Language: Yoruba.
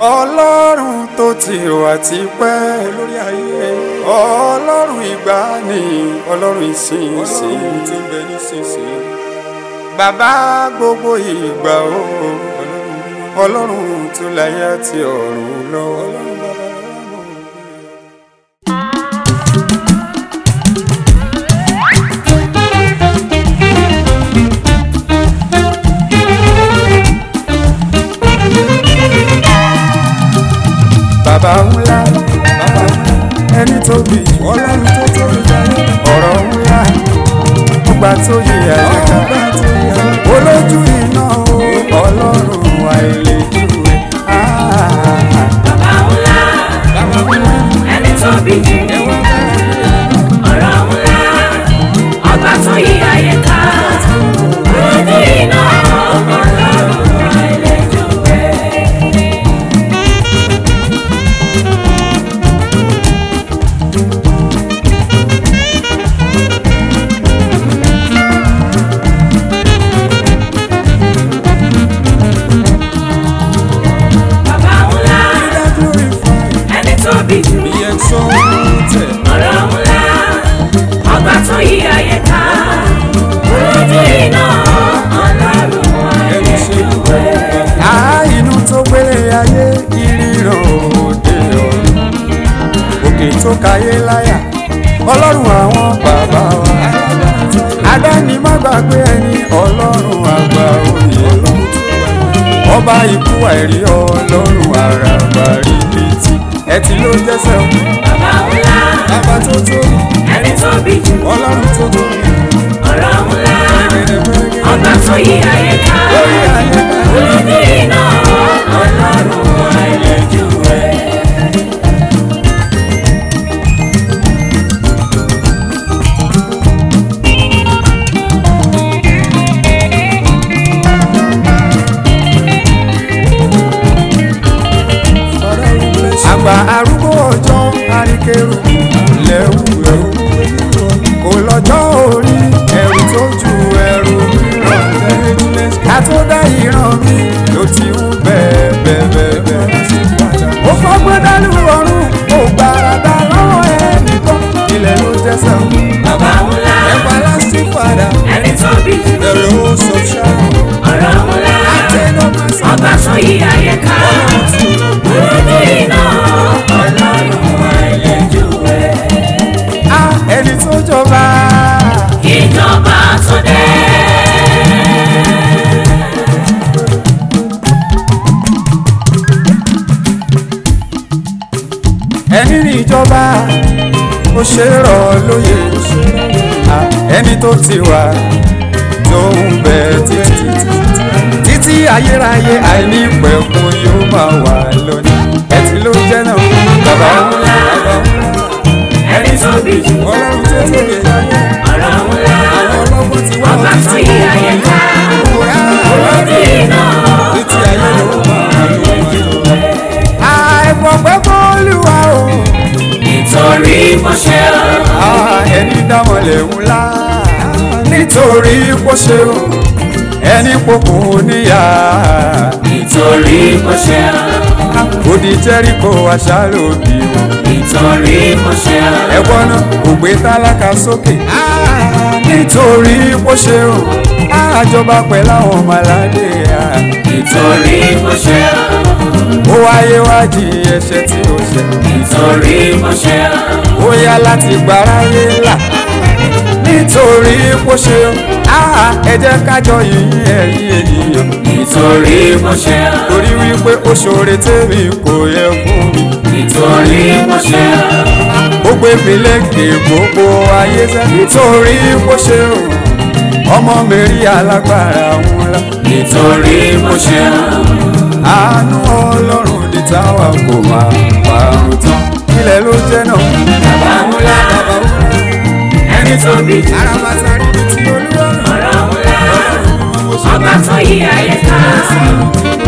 ọlọ́run tó ti wà tipẹ́ lórí ayé, ọlọ́run ìgbàanì, ọlọ́run ìsinsìnyí tó ń bẹ nísinsìnyí, bàbá gbogbo ìgbà o, ọlọ́run tó láyé àti ọ̀run lọ. Bàbá ńlá, ẹni tóbi, ọlọ́run tó tóbi báyìí, ọ̀rọ̀ ńlá, ọgbà tó yẹ àyíká, olójú iná o, ọlọ́run àìlèjúwe. Bàbá ńlá, ẹni tóbi, ọ̀rọ̀ ńlá, ọgbà tó yẹ àyíká, olójú iná o, ọlọ́run àìlèjúwe. Ọ̀rọ̀ ńlá, ọgbà tó yí ayé ká, olójú iná ọlọ́run àìlèjúwe. Inú tó gbélé ayé, ìríran òde ọ̀run, òkè tó káyé láyà, ọlọ́run àwọn bàbá wa, adáni má gbàgbé ẹni, ọlọ́run àgbà òye, ọba ikú àìrí, ọlọ́run àràbà rìbìtì, ẹtì ló jẹ́sẹ̀ o. Bàbá ńlá, bàbá tó tóbi, ẹni tóbi, ọlọ́run tó tóbi, ọ̀rọ̀ ńlá, ọgbà tó yí ayé ká, olójú iná ọlọ́run àìlèjúwe. àgbà arúgbó ọjọ́ àríkèrú lẹ́wù ẹ̀rù, kò lọ́jọ́ orí ẹ̀rù tó ju ẹ̀rù mìíràn, ká tó dá ìran mi ló ti ń bẹ́ẹ̀. ó fọ́gbọ́n dánú ọ̀run, ó gbàràdà lọ́wọ́ ẹnìkan, ilẹ̀ ló jẹ́sẹ̀ o. Bàbá ńlá, everlasting father, ẹni tóbi, the rose of Sharon, ọ̀rọ̀ ńlá, ọgbà tó yí ayé ká, olójú iná ọlọ́run àìlèjúwe. ẹni tó jọba, ìjọba tó dé. ẹni ní ìjọba, ó ṣe rọ̀ lóye, ẹni tó ti wà tó ń bẹ títí ayérayé, àìní pẹ̀kun yóò máa wà lónìí, ẹtì ló jẹ́ náà. Bàbá ńlá, ẹni tóbi, ọlọ́run tó tóbi láyé, ọ̀rọ̀ ńlá, ọlọ́gbọ́n ti wá ọgbà tó yí ayé ká, olójú iná títí ayé ló máa àìlèjúwe. àìfọ̀pẹ́ fọ́lùwà o, nítorí mo ṣe ọ́, ẹni dámọ̀lẹ̀ ńlá, nítorí kó ṣe o, ẹni pokò níyà, nítorí mo ṣe ọ́, odi Jẹ́ríkò aṣálòbí o, nítorí mo ṣe ọ́, ẹ̀wọ́n náà kò gbé tálákà sókè, nítorí kó ṣe o, àjọba pẹ̀lú àwọn ọmọ aládé, nítorí mo ṣe ọ́, ó wáyé wájì ẹ̀ṣẹ̀ tí ó ṣẹ̀, nítorí mo ṣe ọ́, ó yá láti gbáráyé là, nítorí kó ṣe o, ẹ jẹ́ kájọ yìnyín ẹ̀yin ènìyàn, nítorí mo ṣe ọ́, torí wípé ó ṣoore tèmi kò yẹ fún mi, nítorí mo ṣe ọ́, ó gbé mi lékè gbogbo ayé sẹ́, nítorí kó ṣe o, ọmọ mi rí alágbára ńlá, nítorí mo ṣe ọ́, àánú ọlọ́run ní táwa kò máa parun tán, ilẹ̀ ló jẹ́ náà. bàbá ńlá, ẹni tóbi, àràbàtà rí ti olúwa náà, ọ̀rọ̀ ńlá, ọgbà tó yí ayé ká,